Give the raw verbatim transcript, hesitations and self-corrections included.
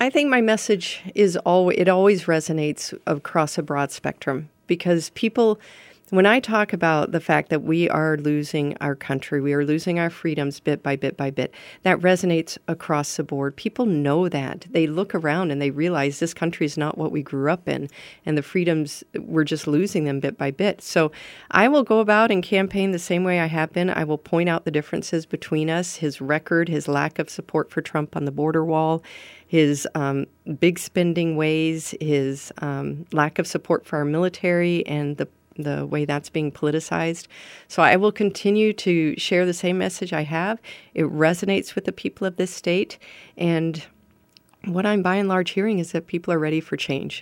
I think my message is always, it always resonates across a broad spectrum because people, when I talk about the fact that we are losing our country, we are losing our freedoms bit by bit by bit, that resonates across the board. People know that. They look around and they realize this country is not what we grew up in, and the freedoms, we're just losing them bit by bit. So I will go about and campaign the same way I have been. I will point out the differences between us, his record, his lack of support for Trump on the border wall, his um, big spending ways, his um, lack of support for our military, and the the way that's being politicized. So I will continue to share the same message I have. It resonates with the people of this state. And what I'm by and large hearing is that people are ready for change.